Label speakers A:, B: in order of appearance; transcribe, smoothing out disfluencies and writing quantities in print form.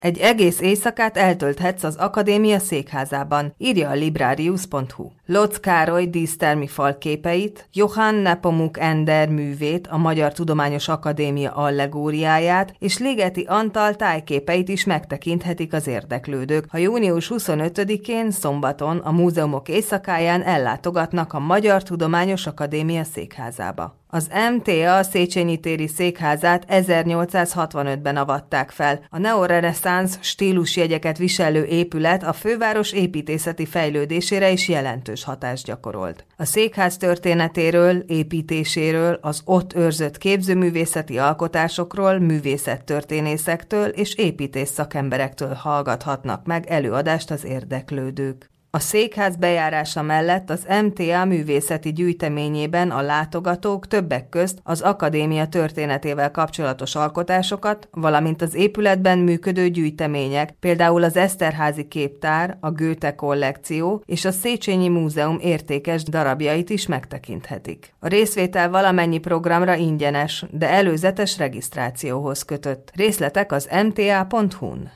A: Egy egész éjszakát eltölthetsz az akadémia székházában, írja a librarius.hu. Lotz Károly dísztermi falképeit, Johann Nepomuk Ender művét, a Magyar Tudományos Akadémia allegóriáját és Ligeti Antal tájképeit is megtekinthetik az érdeklődők, ha június 25-én szombaton a múzeumok éjszakáján ellátogatnak a Magyar Tudományos Akadémia székházába. Az MTA Széchenyi téri székházát 1865-ben avatták fel. A neoreneszánsz stílusjegyeket viselő épület a főváros építészeti fejlődésére is jelentős hatást gyakorolt. A székház történetéről, építéséről, az ott őrzött képzőművészeti alkotásokról, művészettörténészektől és építész szakemberektől hallgathatnak meg előadást az érdeklődők. A székház bejárása mellett az MTA művészeti gyűjteményében a látogatók többek közt az akadémia történetével kapcsolatos alkotásokat, valamint az épületben működő gyűjtemények, például az Eszterházy képtár, a Goethe kollekció és a Széchenyi Múzeum értékes darabjait is megtekinthetik. A részvétel valamennyi programra ingyenes, de előzetes regisztrációhoz kötött. Részletek az mta.hu-n.